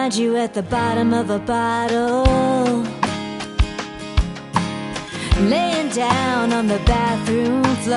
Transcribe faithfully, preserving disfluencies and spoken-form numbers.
find you at the bottom of a bottle, laying down on the bathroom floor.